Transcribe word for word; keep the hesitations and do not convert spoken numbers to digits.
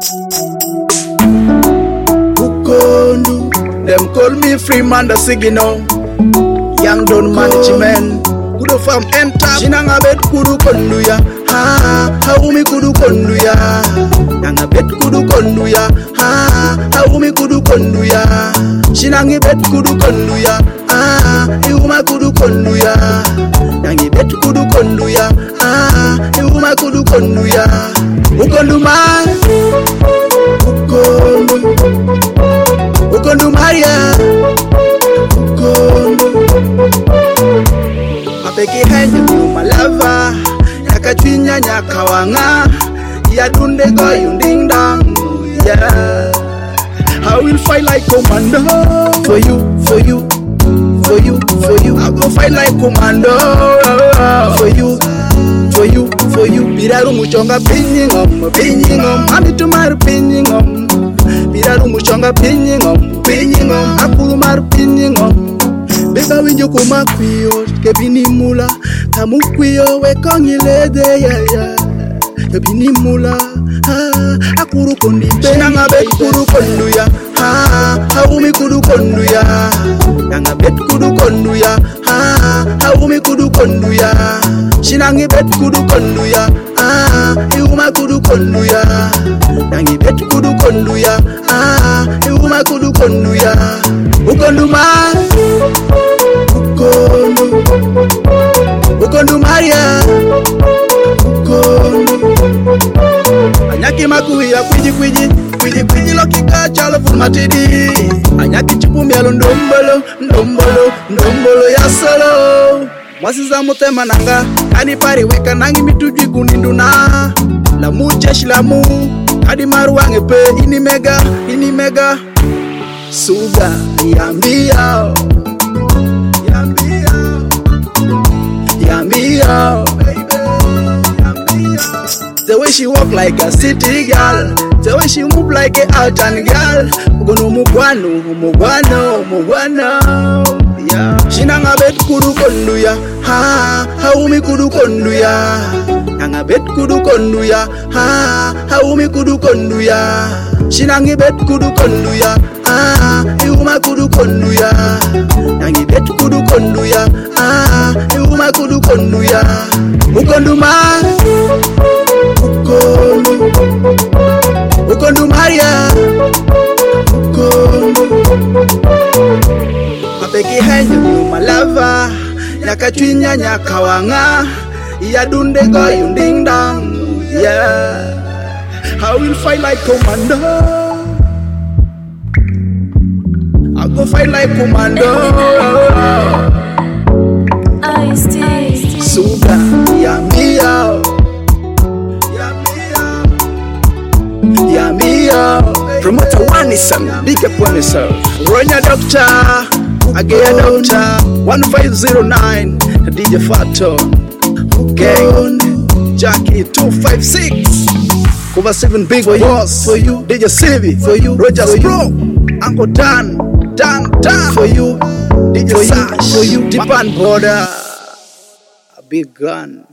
Ukondu, them call me Freeman the Signal. Young Don Management. Kudu farm enter. Shinanga bet kudu kondu ya. Ha, haumi kudu kondu ya. Nanga bet kudu kondu ya. Ha, haumi kudu kondu ya. Shinangi bet kudu kondu ya. Ha, iuma kudu kondu ya. Nangi bet kudu kondu ya. Ha, iuma kudu kondu ya. Ukondu man. Ukondu. Ukondu Maria. Ukondu. Apeke henye my lover. Yakachwinya nyakawanga. Yadunde go yunding dang. Yeah, I will fight like commando. For you, for you, for you, for you. I go fight like commando. For you, for you, for you. Biraru muchonga pinning on, pinning on. Mami tomorrow pinning on. Biraru muchonga pinning on, pinning on. Akulu maru pinning on. Beba winjo kuma kuyo, kebini mula. Tamu kuyo we kongi lede ya ya. Kebini mula, ha, akuru kondi be. Nanga bet kuru kondu ya, ha, haumi kudu kondu ya. Nanga bet kudu kondu ya, ha, haumi kudu kondu ya. Shinangi bet kudu kondu ya, ha, iuma kudu kondu ya. Nangi bet kudu kondu ya, ha, iuma kudu kondu ya. Ukondu man, ukondu, ukondu Maria. Anyaki makui ya kwiji kwiji kwiji kwiji lokika chalo fulmatidi. Anyaki chipumi ya ndombolo ndombolo ndombolo ya solo. Mwasi za mutema nanga kani pari weka nangi mitujwi kuninduna. La mujeshi la mu kadi maruange pe ini mega ini mega. Suga yambia yambia yambia. The way she walk like a city girl, the way she move like a Altan girl. Ugono mugwano, mugwano, mugwano. Yeah. Shinanga bet kudu kondu ya, ha, haumi kudu kondu ya. Nanga bet kudu kondu ya, ha, haumi kudu kondu ya. Shinangi bet kudu kondu ya, ha, iuma kudu kondu ya. Nangi bet kudu kondu ya, ha, iuma kudu kondu ya. Ukondu man. Ukondu, ukondu Maria. Ukondu. Apeki henye my lover. Yakachwinya nyakawanga. Yadunde go yunding dang. Yeah, I will fight like commando. I go fight like commando. I stay. Suga, yambia. Promoter one is some big up on yourself. Ronya Doctor, again Doctor, one five zero nine, D J Fato, Gang, Jackie two five six, over seven big boss for you, D J Silvi for you, Rogers Pro, Uncle Dan, Dan, Dan for you, D J Sash for you, Deepan Border, a big gun.